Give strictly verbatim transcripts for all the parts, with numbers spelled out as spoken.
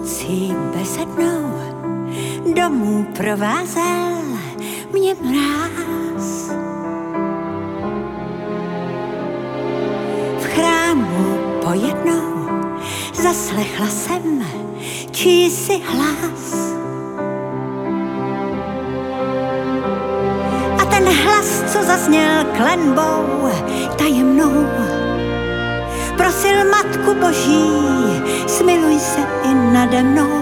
nocí besednou domů provázel mě mráz. V chrámu pojednou zaslechla jsem čísi hlas. A ten hlas, co zazněl klenbou tajemnou, prosil Matku Boží, smiluj se i nade mnou.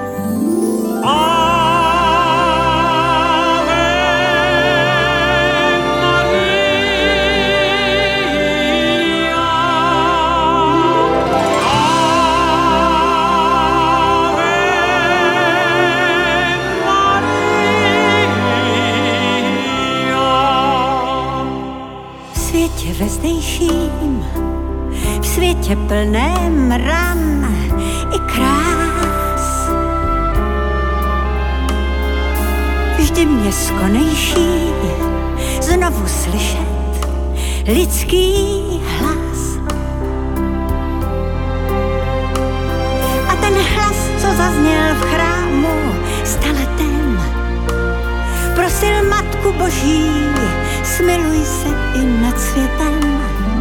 V světě vezdejším, v světě plném ran i krás, vždy mě skonejší znovu slyšet lidský hlas. A ten hlas, co zazněl v chrámu staletem, prosil Matku Boží, smiluj se i nad světem.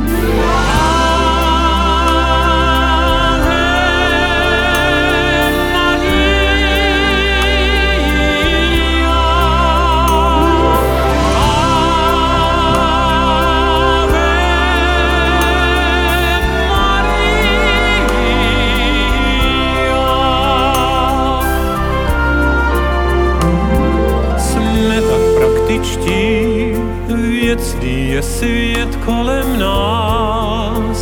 Věcný je svět kolem nás,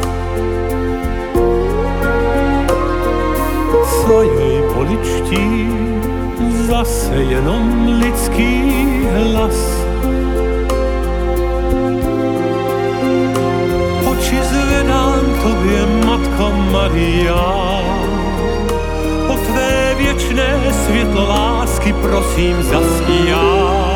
co jej poličtí, zase jenom lidský hlas. Oči zvedám tobě, Matko Maria, o tvé věčné světlo lásky prosím zaspívám.